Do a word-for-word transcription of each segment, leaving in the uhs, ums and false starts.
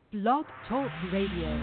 Blog Talk Radio.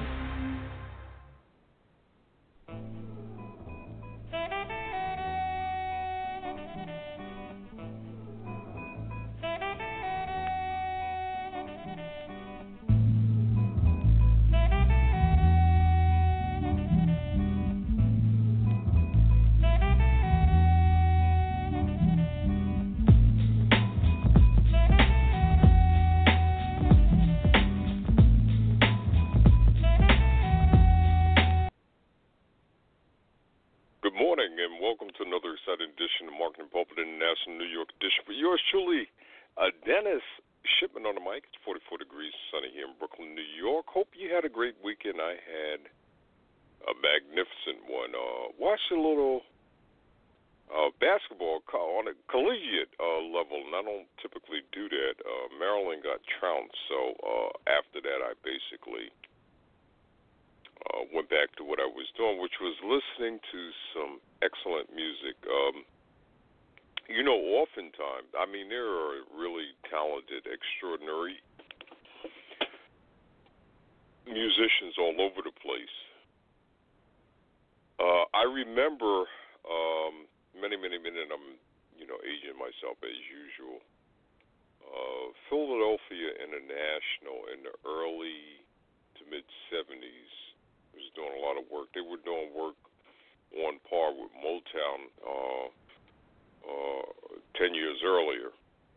Truly, uh, Dennis Shipman on the mic. It's forty-four degrees, sunny here in Brooklyn, New York. Hope you had a great weekend. I had a magnificent one. Uh, watched a little uh, basketball co- on a collegiate uh, level, and I don't typically do that. Uh, Maryland got trounced, so uh, after that, I basically uh, went back to what I was doing, which was listening to some excellent music. Um, You know, oftentimes, I mean, there are really talented, extraordinary musicians all over the place. Uh, I remember um, many, many, many, and I'm, you know, aging myself as usual. Uh, Philadelphia International in the early to mid-seventies was doing a lot of work. They were doing work on par with Motown, uh, Uh, ten years earlier.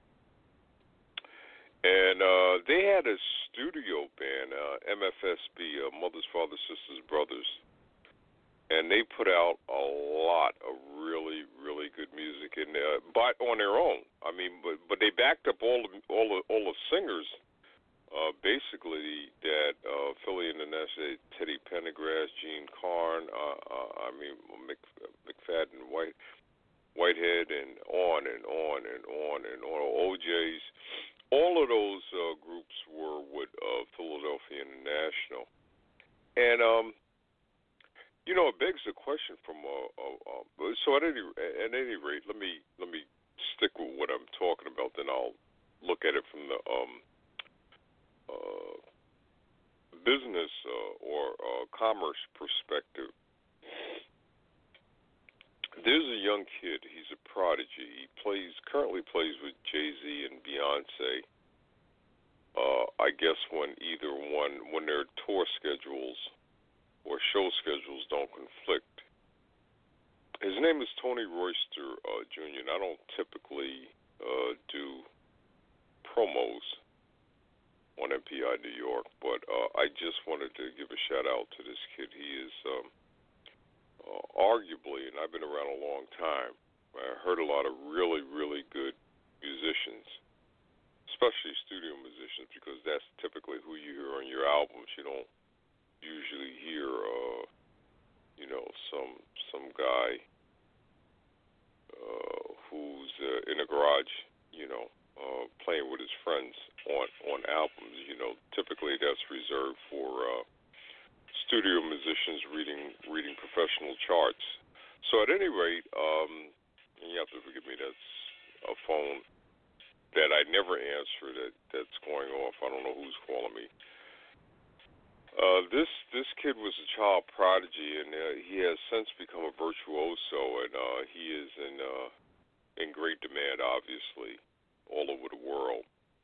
And uh, they had a studio band, uh, M F S B, uh, Mothers, Fathers, Sisters, Brothers, and they put out a lot of really, really good music in there, but on their own. I mean, but but they backed up all the all the all the singers, uh, basically that uh, Philly International, Teddy Pendergrass, Gene Carn, uh, uh, I mean Mc, McFadden, White. Whitehead, and on and on and on and on, O J's. All of those uh, groups were with uh, Philadelphia International. And, um, you know, it begs the question from, uh, uh, uh, so at any, at any rate, let me let me stick with what I'm talking about, then I'll look at it from the um, uh, business uh, or uh, commerce perspective. There's a young kid. He's a prodigy. He plays currently plays with Jay-Z and Beyonce. Uh, I guess when either one, when their tour schedules or show schedules don't conflict. His name is Tony Royster uh, Junior And I don't typically uh, do promos on M P I New York, but uh, I just wanted to give a shout out to this kid. He is. Um, Uh, arguably, and I've been around a long time, I heard a lot of really, really good musicians, especially studio musicians, because that's typically who you hear on your albums. You don't usually hear, uh, you know, some some guy uh, who's uh, in a garage, you know, uh, playing with his friends on, on albums. You know, typically that's reserved for Uh, studio musicians reading reading professional charts. So at any rate, um, and you have to forgive me, that's a phone that I never answer that, that's going off. I don't know who's calling me. Uh, this this kid was a child prodigy, and uh, he has since become a virtuoso, and uh, he is in uh, in great demand, obviously, all over the world.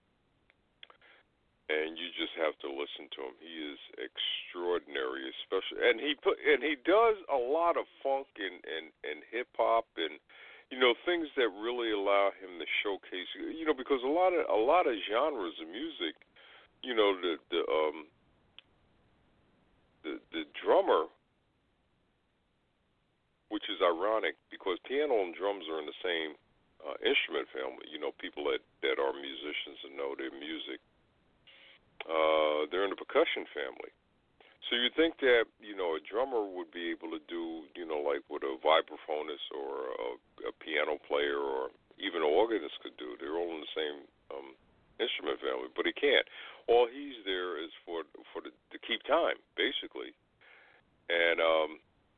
And you just have to listen to him. He is extraordinary, especially, and he put and he does a lot of funk and, and, and hip hop and you know things that really allow him to showcase. You know, because a lot of a lot of genres of music, you know, the the um the the drummer, which is ironic because piano and drums are in the same uh, instrument family. You know, people that that are musicians and know their music. Uh, they're in the percussion family. So you think that, you know, a drummer would be able to do, you know, like what a vibraphonist or a, a piano player or even an organist could do. They're all in the same um, instrument family, but he can't. All he's there is for for the, to keep time, basically. And um,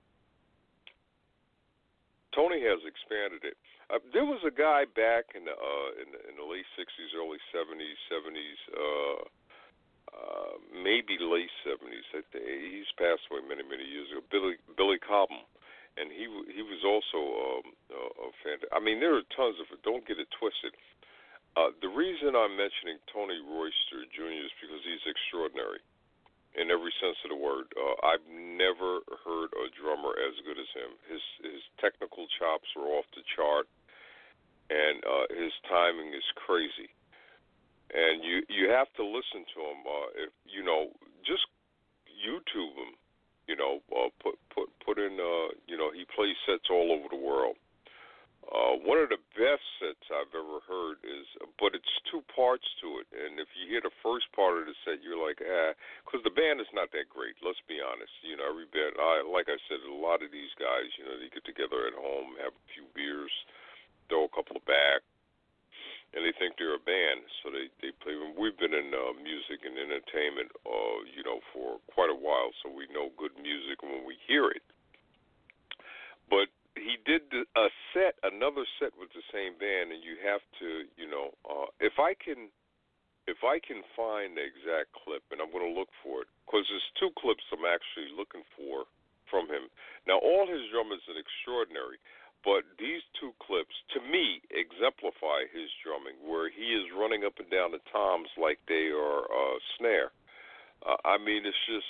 Tony has expanded it. Uh, there was a guy back in the, uh, in the in the late sixties, early seventies, seventies. Uh, Uh, maybe late seventies. I think he's passed away many, many years ago. Billy Billy Cobham, and he he was also um, a, a fan. I mean, there are tons of it. Don't get it twisted. Uh, the reason I'm mentioning Tony Royster Junior is because he's extraordinary in every sense of the word. Uh, I've never heard a drummer as good as him. His his technical chops are off the chart, and uh, his timing is crazy. And you you have to listen to him. Uh, if you know, just YouTube him. You know, uh, put put put in. Uh, you know, he plays sets all over the world. Uh, one of the best sets I've ever heard is, but it's two parts to it. And if you hear the first part of the set, you're like, ah, because the band is not that great. Let's be honest. You know, every band, I, like I said, a lot of these guys, you know, they get together at home, have a few beers, throw a couple of back, and they think they're a band. So they they play. We've been in uh, music and entertainment, uh, you know, for quite a while, so we know good music when we hear it. But he did a set, another set with the same band, and you have to, you know, uh, if I can, if I can find the exact clip, and I'm going to look for it, because there's two clips I'm actually looking for from him. Now, all his drumming is extraordinary, but these two clips, to me, exemplify his drumming, where he is running up and down the toms like they are uh, snare. Uh, I mean, it's just,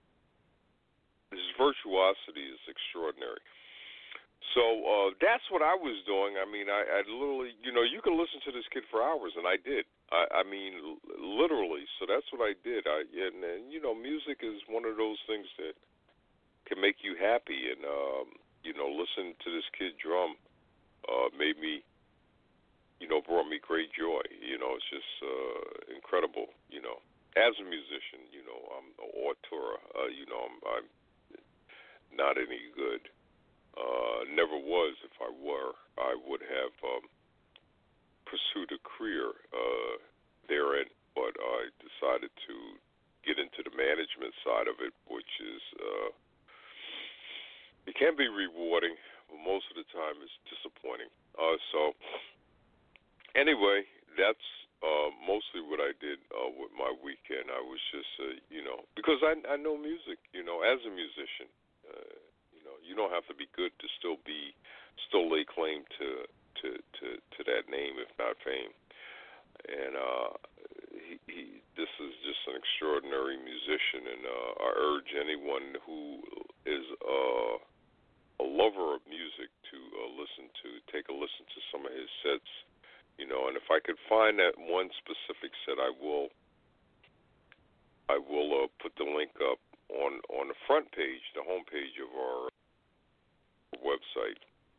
his virtuosity is extraordinary. So uh, that's what I was doing. I mean, I, I literally, you know, you can listen to this kid for hours, and I did. I, I mean, l- literally. So that's what I did. I and, and you know, music is one of those things that can make you happy. And um, you know, listening to this kid drum uh, made me, you know, brought me great joy. You know, it's just uh, incredible. You know, as a musician, you know, I'm an auteur. Uh, you know, I'm, I'm not any good. Uh, never was. If I were, I would have um, pursued a career uh, therein, but I decided to get into the management side of it, which is, uh, it can be rewarding, but most of the time it's disappointing. Uh, so, anyway, that's uh, mostly what I did uh, with my weekend. I was just, uh, you know, because I, I know music, you know, as a musician. Uh, You don't have to be good to still be, still lay claim to to, to, to that name, if not fame. And uh, he, he, this is just an extraordinary musician, and uh, I urge anyone who is uh, a lover of music to uh, listen to, take a listen to some of his sets. You know, and if I could find that one specific set, I will. I will uh, put the link up on on the front page, the home page of our website.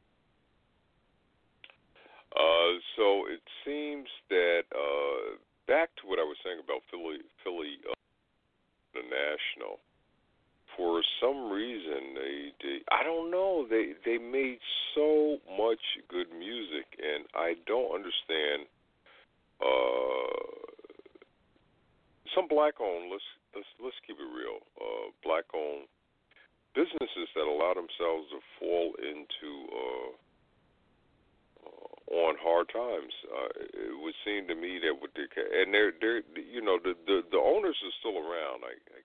Uh, so it seems that uh, back to what I was saying about Philly, Philly uh, the National. For some reason, they, they I don't know, they they made so much good music, and I don't understand. Uh, some black-owned, let's let's let's keep it real, uh, black-owned businesses that allow themselves to fall into uh, uh, on hard times. Uh, it would seem to me that what they and they're they're you know the the, the owners are still around. I I,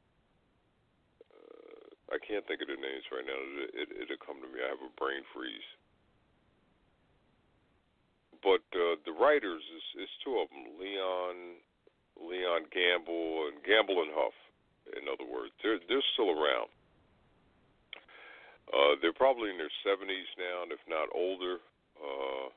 uh, I can't think of their names right now. It, it, it'll come to me. I have a brain freeze. But uh, the writers is, is two of them, Leon Leon Gamble and Gamble and Huff. In other words, they're they're still around. Uh, they're probably in their seventies now, and if not older, uh,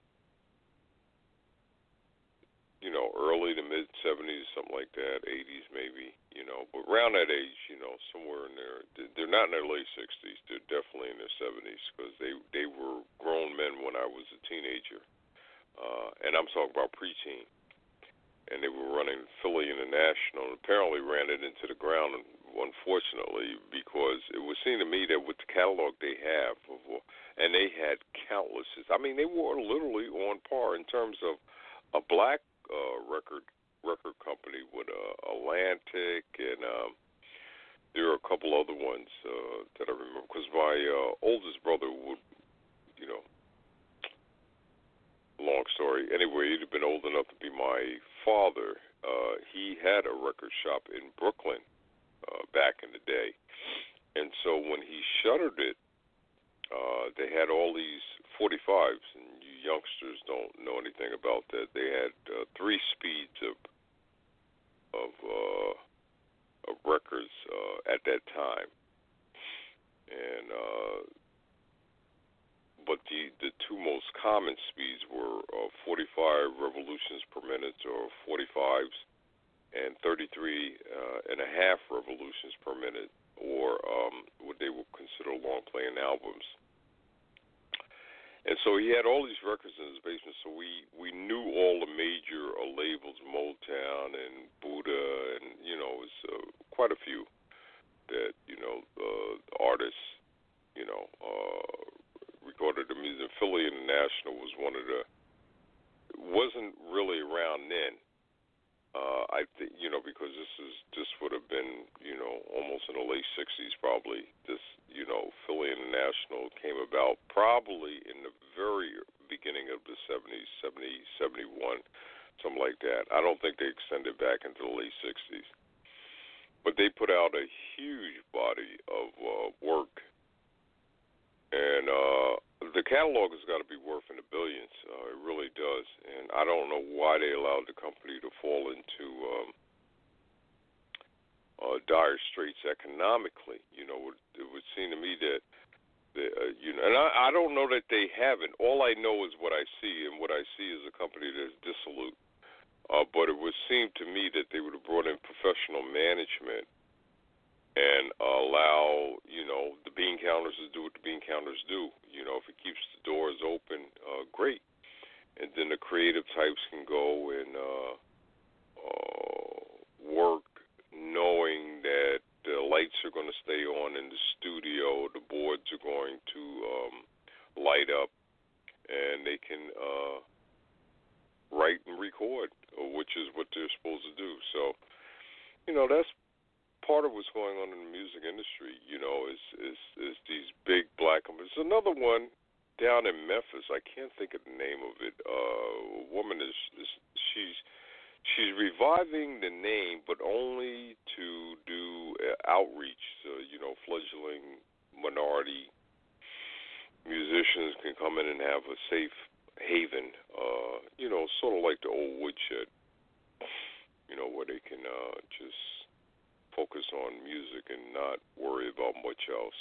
you know, early to mid seventies, something like that, eighties maybe, you know, but around that age, you know, somewhere in there. They're not in their late sixties. They're definitely in their seventies because they they were grown men when I was a teenager, uh, and I'm talking about preteen. And they were running Philly International, and apparently ran it into the ground, unfortunately, because it would seem to me that with the catalog they have, of, and they had countless, I mean, they were literally on par in terms of a black uh, record record company with uh, Atlantic, and um, there are a couple other ones uh, that I remember, because my uh, oldest brother would, you know, long story. Anyway, he'd have been old enough to be my father, uh, he had a record shop in Brooklyn uh, back in the day. And so when he shuttered it, uh, they had all these forty-fives, and you youngsters don't know anything about that. They had uh, three speeds of of, uh, of records uh, at that time, and uh, but the the two most common speeds were uh, forty-five revolutions per minute, or forty-fives, and thirty-three uh, and a half revolutions per minute, or um, what they would consider long-playing albums. And so he had all these records in his basement, so we, we knew all the major uh, labels, Motown and Buddha, and, you know, it was uh, quite a few that, you know, uh, artists, you know, uh, recorded the music. Philly International was one of the, wasn't really around then. Uh, I think, you know, because this is this would have been, you know, almost in the late sixties probably. This, you know, Philly International came about probably in the very beginning of the seventies, seventy, seventy-one, something like that. I don't think they extended back into the late sixties. But they put out a huge body of uh, work. And uh, the catalog has got to be worth in the billions. Uh, it really does. And I don't know why they allowed the company to fall into um, uh, dire straits economically. You know, it, it would seem to me that, they, uh, you know, and I, I don't know that they haven't. All I know is what I see, and what I see is a company that's dissolute. Uh, but it would seem to me that they would have brought in professional management and uh, allow, you know, the bean counters to do what the bean counters do. You know, if it keeps the doors open, uh, great. And then the creative types can go and uh, uh, work knowing that the lights are going to stay on in the studio, the boards are going to um, light up, and they can uh, write and record, which is what they're supposed to do. So, you know, that's part of what's going on in the music industry, you know, is is, is these big black companies. There's another one down in Memphis. I can't think of the name of it. Uh, a woman is, is she's she's reviving the name, but only to do uh, outreach. So, you know, fledgling minority musicians can come in and have a safe haven. Uh, you know, sort of like the old woodshed. You know, where they can uh, just focus on music and not worry about much else.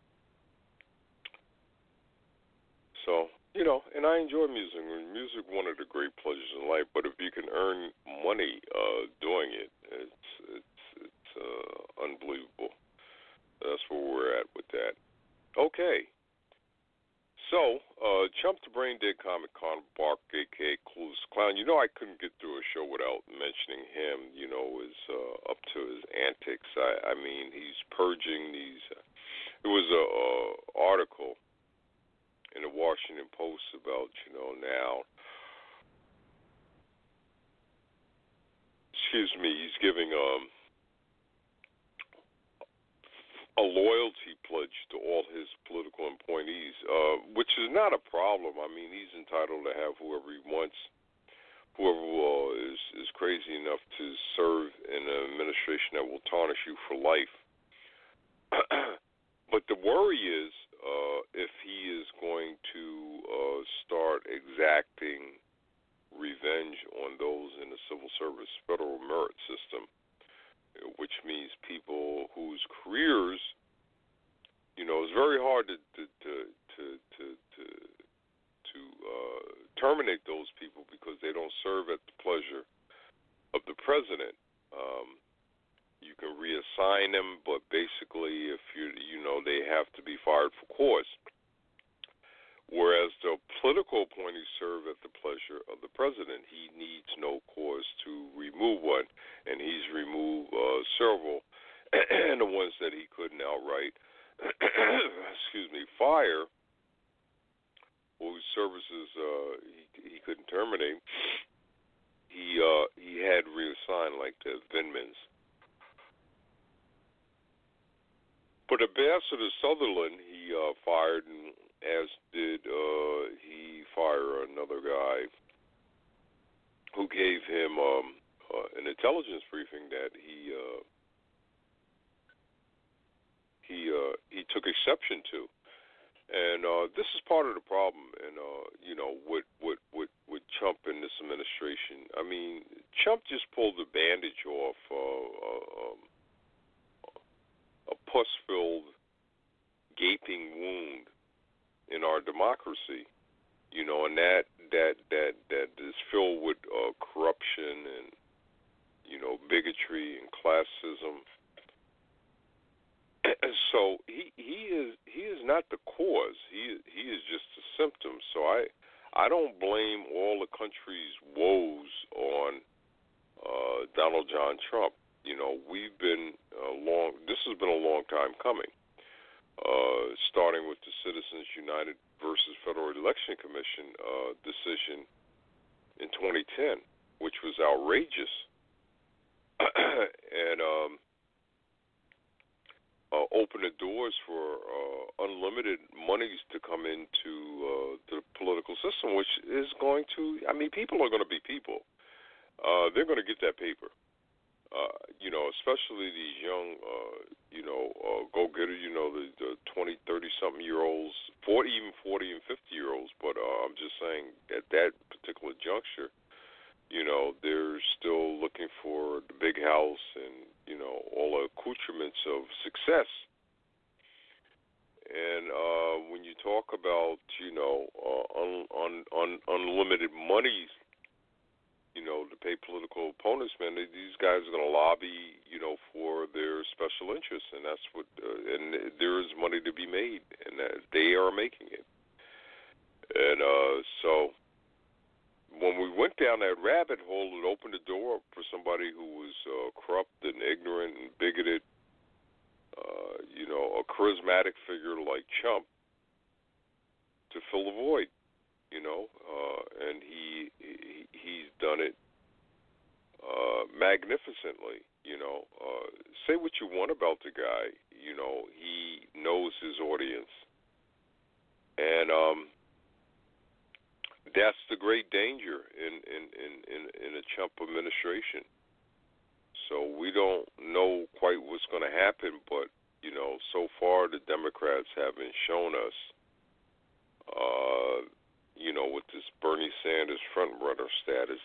So, you know, and I enjoy music. Music, one of the great pleasures in life. But if you can earn money uh, doing it, it's it's it's uh, unbelievable. That's where we're at with that. Okay. So, uh, Chump the Brain Dead Comic Con Bark, a k a. Clueless Clown. You know, I couldn't get through a show without mentioning him, you know, is uh, up to his antics. I, I mean, he's purging these. Uh, there was a uh, article in the Washington Post about, you know, now, excuse me, he's giving um, a loyalty pledge to all his political appointees, uh, which is not a problem. I mean, he's entitled to have whoever he wants, whoever uh, is, is crazy enough to serve in an administration that will tarnish you for life. But the worry is uh, if he is going to uh, start exacting revenge on those in the civil service federal merit system, which means people whose careers, you know, it's very hard to to to to to to, to uh, terminate those people because they don't serve at the pleasure of the president. Um, you can reassign them, but basically, if you you know, they have to be fired for cause. Whereas the political appointees serve at the pleasure of the president. He needs no cause to remove one, and he's removed uh, several, and the ones that he couldn't outright, excuse me, fire, whose services uh, he, he couldn't terminate, he uh, he had reassigned, like the Vindmans. But Ambassador Sutherland, he uh, fired, and as did uh, he fire another guy who gave him um, uh, an intelligence briefing that he uh, he uh, he took exception to. And uh, this is part of the problem, and uh, you know, with, with with with Trump and this administration. I mean, Trump just pulled the bandage off uh, uh, um, a pus-filled, gaping wound in our democracy. You know, and that that that that is filled with uh, corruption and you know bigotry and classism. So he he is he is not the cause. He he is just a symptom. So I I don't blame all the country's woes on uh, Donald John Trump. You know, we've been uh, long. This has been a long time coming. Uh, starting with the Citizens United versus Federal Election Commission uh, decision in twenty ten, which was outrageous, and. Um, Uh, open the doors for uh, unlimited monies to come into uh, the political system, which is going to, I mean, people are going to be people. Uh, they're going to get that paper. Uh, you know, especially these young, uh, you know, uh, go-getters, you know, the, the twenty, thirty-something-year-olds, forty, even forty and fifty-year-olds. But uh, I'm just saying at that particular juncture, you know, they're still looking for the big house and, you know, all the accoutrements of success. And uh, when you talk about, you know, uh, un, un, un, unlimited monies, you know, to pay political opponents, man, they, these guys are going to lobby, you know, for their special interests. And that's what, uh, and there is money to be made, and that they are making it. And uh, so... when we went down that rabbit hole, it opened the door for somebody who was uh, corrupt and ignorant and bigoted, uh, you know, a charismatic figure like Trump to fill the void, you know, uh, and he, he he's done it uh, magnificently, you know. Uh, say what you want about the guy, you know, he knows his audience, and um. That's the great danger in, in, in, in, in a Trump administration. So we don't know quite what's going to happen, but, you know, so far the Democrats haven't shown us, uh, you know, with this Bernie Sanders front-runner status,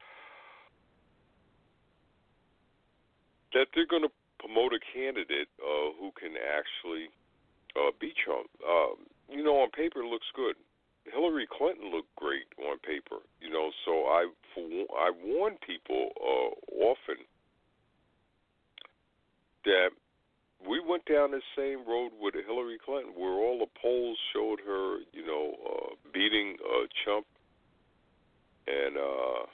that they're going to promote a candidate uh, who can actually uh, beat Trump. Uh, you know, on paper it looks good. Hillary Clinton looked great on paper, you know. So I, for, I warn people uh, often that we went down the same road with Hillary Clinton, where all the polls showed her, you know, uh, beating uh, Trump, and uh,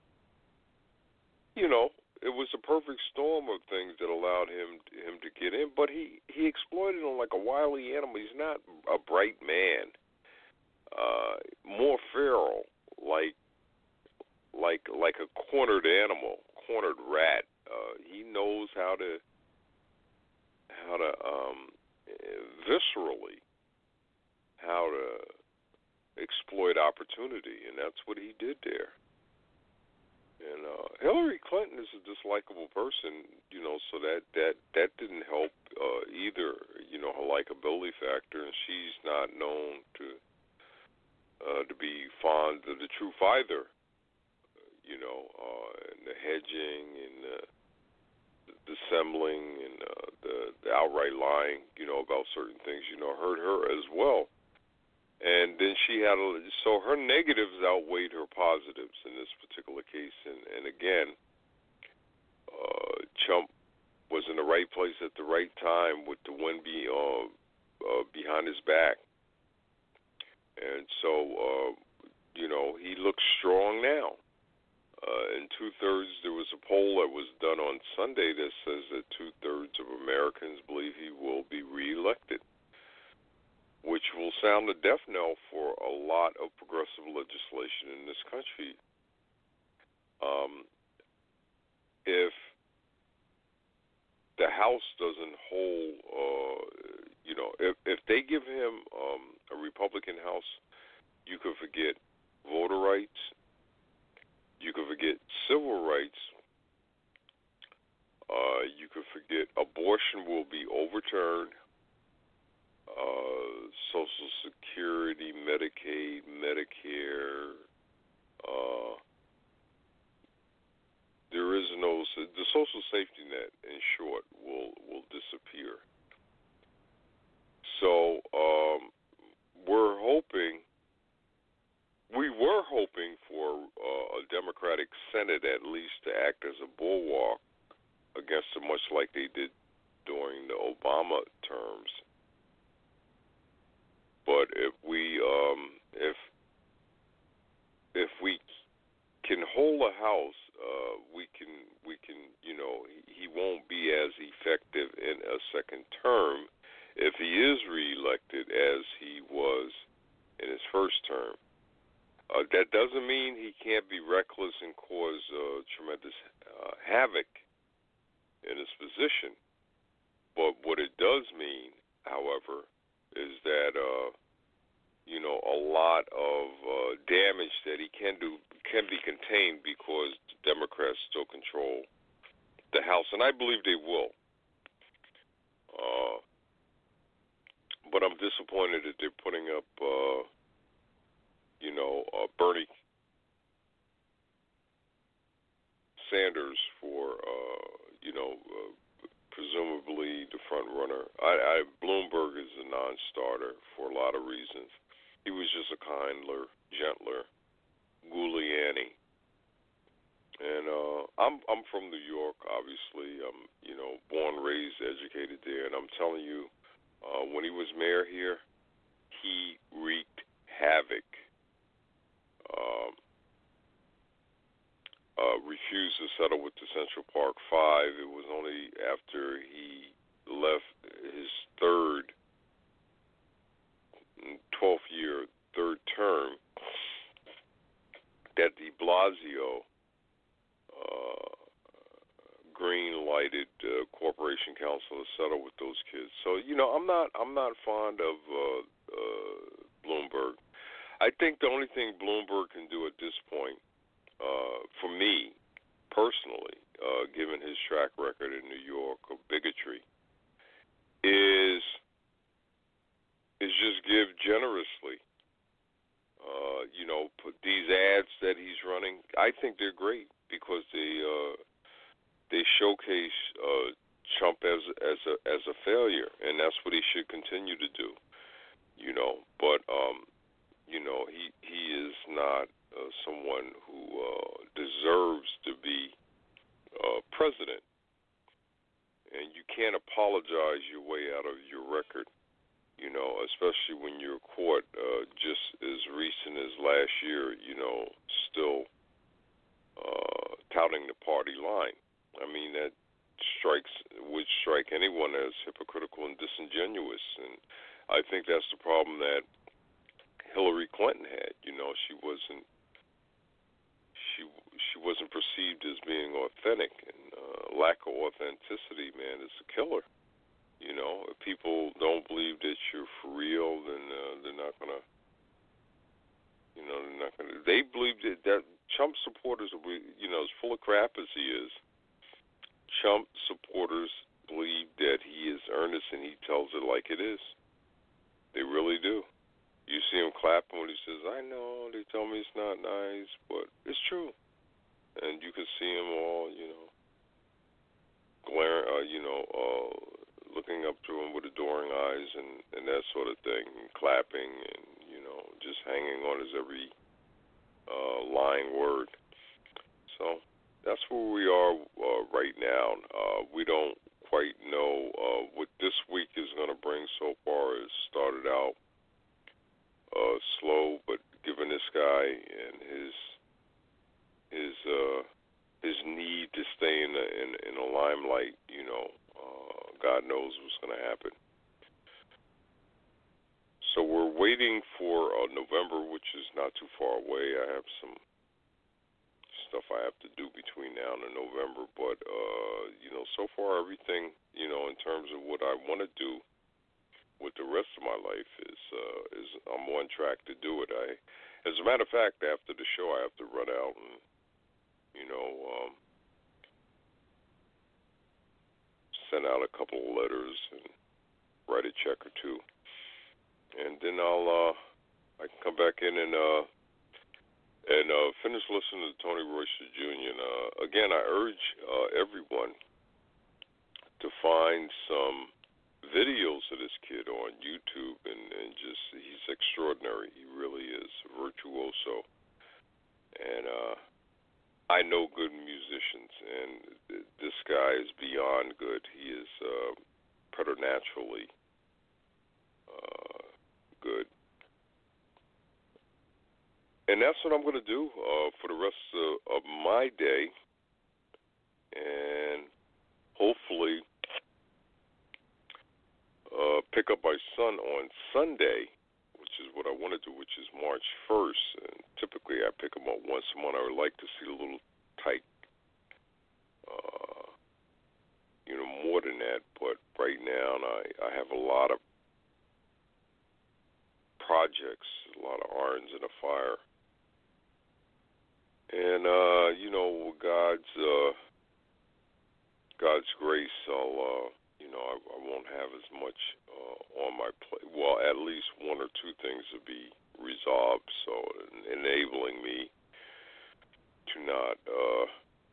you know, it was a perfect storm of things that allowed him him to get in. But he he exploited him like a wily animal. He's not a bright man. Uh, more feral, like like like a cornered animal, cornered rat. Uh, he knows how to how to um, viscerally how to exploit opportunity, and that's what he did there. And uh, Hillary Clinton is a dislikable person, you know, so that that that didn't help uh, either. You know, her likability factor, and she's not known to. Uh, to be fond of the truth either, you know, uh, and the hedging and the, the dissembling and uh, the, the outright lying, you know, about certain things, you know, hurt her as well. And then she had, a, so her negatives outweighed her positives in this particular case. And, and again, uh, Trump was in the right place at the right time with the wind be, uh, uh, behind his back. And so, uh, you know, he looks strong now. Uh, in two-thirds, there was a poll that was done on Sunday that says that two-thirds of Americans believe he will be reelected, which will sound a death knell for a lot of progressive legislation in this country. Um, if the House doesn't hold, uh, you know, if, if they give him um, a Republican House, you could forget voter rights, you could forget civil rights, Uh, you can forget abortion will be overturned. Uh, Social Security, Medicaid, Medicare. Uh, there is no the social safety net. In short, will will disappear. So um, we're hoping. We were hoping for uh, a Democratic Senate at least to act as a bulwark against it, much like they did during the Obama terms. But if we um, if if we can hold a house, uh, we can we can you know he, he won't be as effective in a second term if he is reelected as he was in his first term. Uh, that doesn't mean he can't be reckless and cause uh, tremendous uh, havoc in his position. But what it does mean, however, is that uh, you know a lot of uh, damage that he can do can be contained because the Democrats still control the House, and I believe they will. Uh, but I'm disappointed that they're putting up, uh, you know, uh, Bernie Sanders for, uh, you know, uh, presumably the front runner. I, I Bloomberg is a non-starter for a lot of reasons. He was just a kindler, gentler Giuliani, and uh, I'm I'm from New York. Obviously, I'm you know born, raised, educated there, and I'm telling you, uh, when he was mayor here, he wreaked havoc. Um, Uh, refused to settle with the Central Park Five. It was only after he left his third, twelfth year, third term, that de Blasio uh, green-lighted uh, Corporation Council to settle with those kids. So you know, I'm not, I'm not fond of uh, uh, Bloomberg. I think the only thing Bloomberg can do at this point, Uh, for me, personally, uh, given his track record in New York of bigotry, is is just give generously. Uh, you know, put these ads that he's running. I think they're great because they uh, they showcase uh, Trump as as a as a failure, and that's what he should continue to do. You know, but um, you know, he he is not uh, someone who uh, deserves to be uh, president, and you can't apologize your way out of your record. You know, especially when you're caught uh, just as recent as last year. You know, still uh, touting the party line. I mean, that strikes would strike anyone as hypocritical and disingenuous, and I think that's the problem that Hillary Clinton had. You know, she wasn't she she wasn't perceived as being authentic, and uh, lack of authenticity, man, is a killer. You know, if people don't believe that you're for real, then uh, they're not gonna. You know, they're not gonna. They believe that, that Trump supporters, you know, as full of crap as he is, Trump supporters believe that he is earnest and he tells it like it is. They really do. You see him clapping when he says, "I know, they tell me it's not nice, but it's true." And you can see him all, you know, glaring, uh, you know, uh, looking up to him with adoring eyes and, and that sort of thing, and clapping and, you know, just hanging on his every uh, lying word. So that's where we are uh, right now. Uh, we don't quite know uh, what this week is going to bring. So far, it's started out Uh, slow, but given this guy and his his uh, his need to stay in the in, in the limelight, you know, uh, God knows what's going to happen. So we're waiting for uh, November, which is not too far away. I have some stuff I have to do between now and November, but uh, you know, so far everything, you know, in terms of what I want to do with the rest of my life is uh, is I'm on track to do it. I, as a matter of fact, after the show, I have to run out and you know um, send out a couple of letters and write a check or two, and then I'll uh, I can come back in and uh, and uh, finish listening to Tony Royster Junior And, uh, again, I urge uh, everyone to find some videos of this kid on YouTube, and, and just he's extraordinary. He really is a virtuoso, and uh, I know good musicians, and th- this guy is beyond good. He is uh, preternaturally uh, good. And that's what I'm going to do uh, for the rest of, of my day, and hopefully uh, pick up my son on Sunday, which is what I want to do, which is March first. And typically I pick him up once a month. I would like to see a little tight, uh, you know, more than that. But right now I, I have a lot of projects, a lot of irons in the fire. And, uh, you know, God's uh, God's grace, I'll, uh, you know, I, I won't have as much uh, on my plate. Well, at least one or two things will be resolved, so enabling me to not, uh,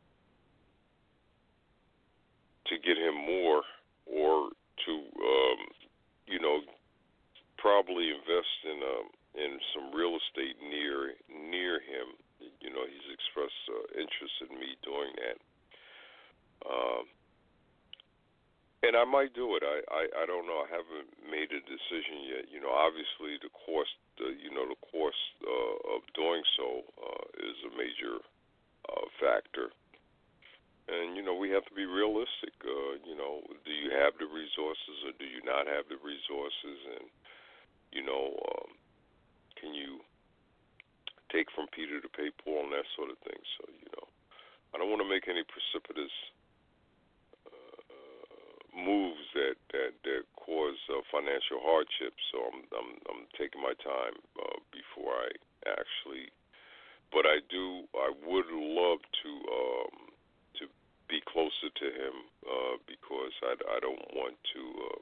to get him more, or to, um, you know, probably invest in um, in some real estate near near him. You know, he's expressed uh, interest in me doing that. Um, and I might do it. I, I, I don't know. I haven't made a decision yet. You know, obviously the cost, uh, you know, the cost uh, of doing so uh, is a major uh, factor. And, you know, we have to be realistic. Uh, you know, do you have the resources or do you not have the resources? And, you know, um, can you take from Peter to pay Paul and that sort of thing? So, you know, I don't want to make any precipitous uh, moves that, that, that cause uh, financial hardship. So I'm I'm, I'm taking my time uh, before I actually. But I do. I would love to um, to be closer to him uh, because I, I don't want to um,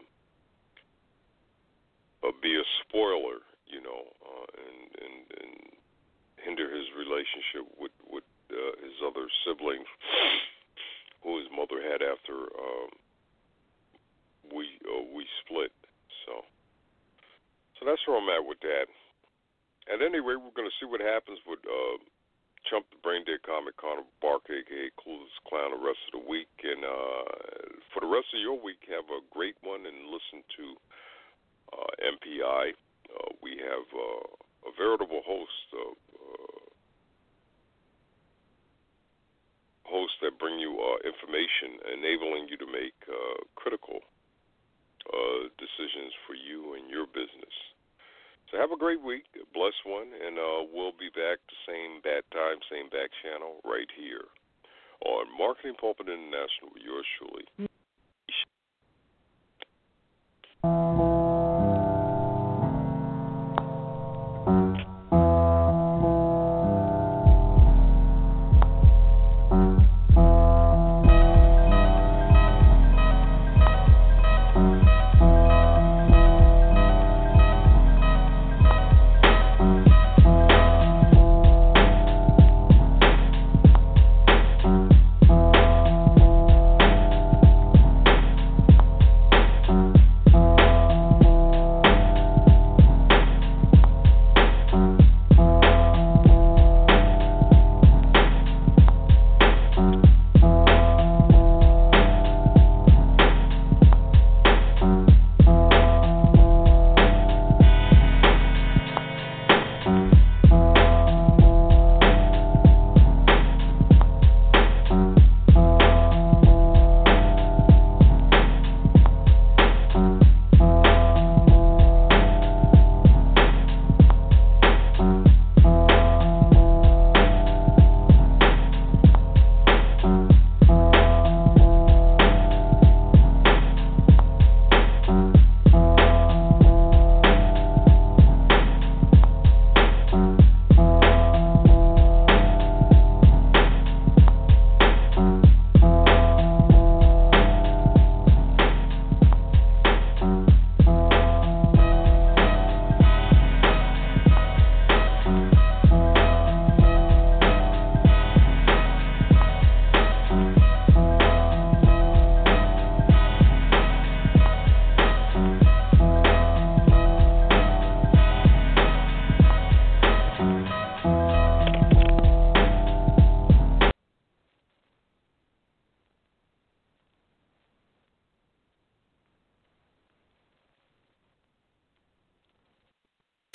uh, be a spoiler, you know, uh, and and. and hinder his relationship with, with uh, his other siblings who his mother had after um, we uh, we split. So so that's where I'm at with that. At any rate, we're going to see what happens with uh, Chump the Brain Dead Comic, Connor Barker, a k a. Clueless Clown, the rest of the week. And uh, for the rest of your week, have a great one and listen to uh, M P I. Uh, we have uh, a veritable host of uh, hosts that bring you uh, information, enabling you to make uh, critical uh, decisions for you and your business. So have a great week, a blessed one, and uh, we'll be back the same bat time, same back channel right here on Marketing Pulpit International with yours truly.